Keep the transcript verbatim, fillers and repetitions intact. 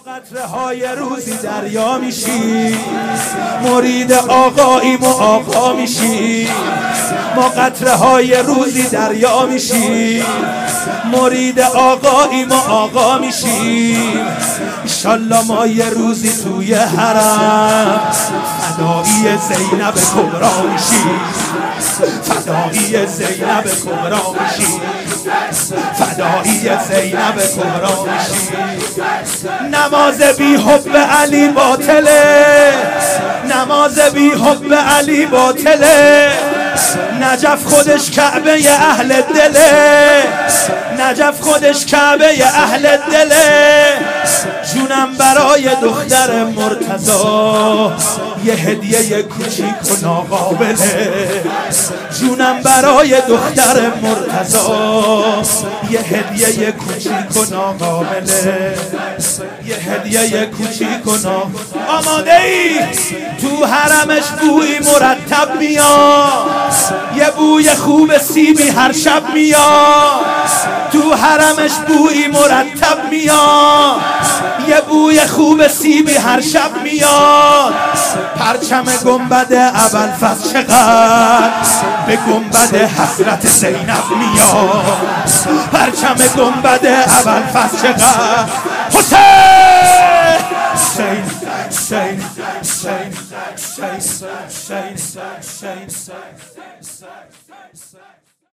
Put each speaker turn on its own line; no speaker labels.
قطره های روزی دریا میشی، مرید آقاییم و آقا میشی. ما قطره های روزی دریا میشی، مرید آقاییم و آقا میشی. انشالله ما یه روزی توی حرم فدایی زینب کبرا میشی، فدایی زینب کبرا میشی، فدایی زینب کبرا میشی. نماز بی حب علی باطله، نماز بی حب علی باطله. نجف خودش کعبه اهل دله، نجف خودش کعبه اهل دله. جونم برای دختر مرتضی یه هدیه کوچیک و ناقابله، جونم برای دختر مرتضی یه هدیه کوچیک و ناقابله، یه هدیه کوچیک و ناقابله. آماده ای؟ تو حرمش بوی مرتب میاد، یه بوی خوب سیبی هر شب میاد. تو حرمش بوی مرتب میاد، یه بوی خوب سیبی هر شب میاد. پرچم گنبد ابوالفضل چقدر به گنبد حضرت زینب میاد، پرچم گنبد ابوالفضل چقدر. حسین حسین حسین حسین حسین حسین حسین حسین